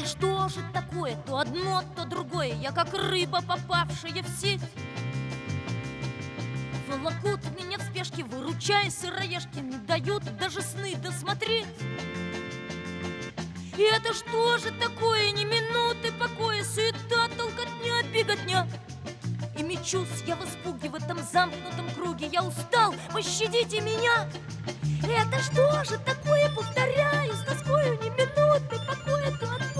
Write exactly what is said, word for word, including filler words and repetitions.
Это что же такое? То одно, то другое. Я как рыба, попавшая в сеть. Волокут меня в спешке, выручая сыроежки, не дают даже сны досмотреть. И это что же такое? Ни минуты покоя, суета, толкотня, беготня. И мечусь я в испуге в этом замкнутом круге. Я устал, пощадите меня. Это что же такое? Повторяю с тоскою, ни минуты покоя, то одно,